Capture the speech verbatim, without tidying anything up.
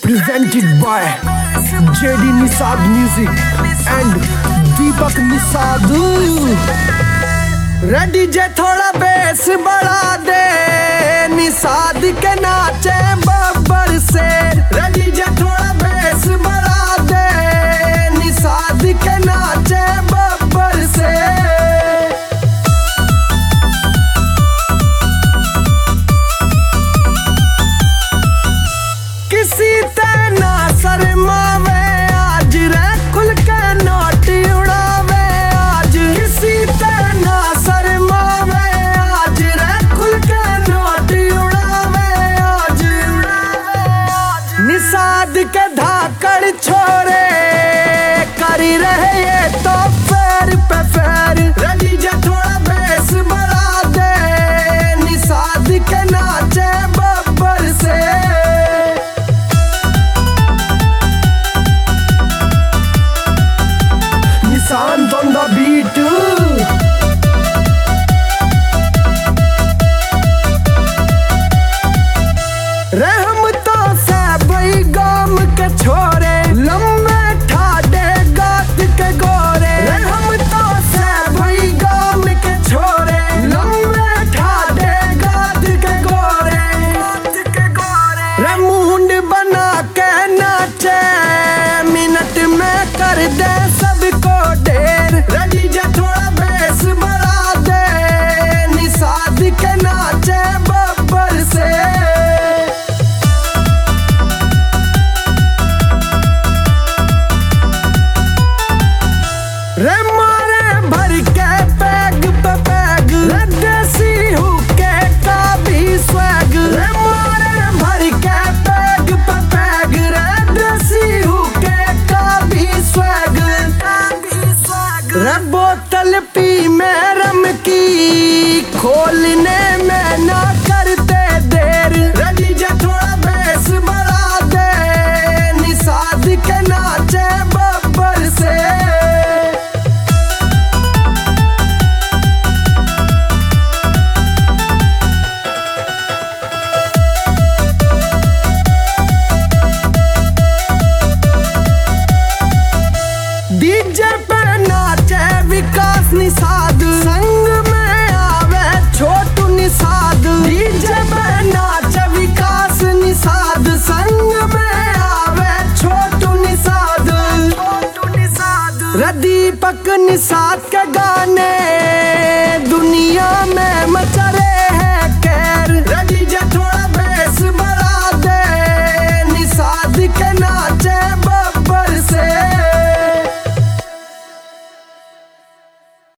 presented by J D Nisad Music and Deepak Nisad। Ready जे थोड़ा base बढ़ा दे, निषाद के नाचे बब्बर से। रेडी जे थोड़ा बेस बढ़ा दे, निषाद के नाचे बब्बर से। किसी ते ना शर्मावे आज रे, खुल के नोट उड़ावे आज। किसी ते ना शर्मावे आज रे, खुल के नोट उड़ावे आज। निषाद के धाकड़ छोरे करी रहे ये तो फेर पे फेर। रेडी जे थोड़ा बेस बढ़ा दे, निषाद के नाचे बब्बर से। Sound on the beat। रहम तो से भाई गाम के छोरे, लम्बे ठाडे गात के गोरे। रहम तो से भाई गाम के छोरे, लम्बे ठाडे गात के गोरे। रे मुंड बना के नाचे, मिनट में कर दे सबको ढेर। रेडी जे थोड़ा बेस बढ़ा दे, निषाद के नाचे बब्बर से। रे मारे भर के पैग पे पैग, रे देसी हुक्के का भी स्वैग। रे मारे भर के पैग पे पैग, रे देसी हुक्के का भी स्वैग। रे बोतल पी में रम की, खोलने में ना करते देर। रेडी जे थोड़ा बेस बढ़ा दे, निषाद के नाचे बब्बर से। डीजे पे नाचे विकास निषाद, संग में आवे छोटू निषाद। डीजे पे नाचे विकास निषाद, संग में आवे छोटू निषाद। रे दीपक निषाद के गाने दुनिया में मत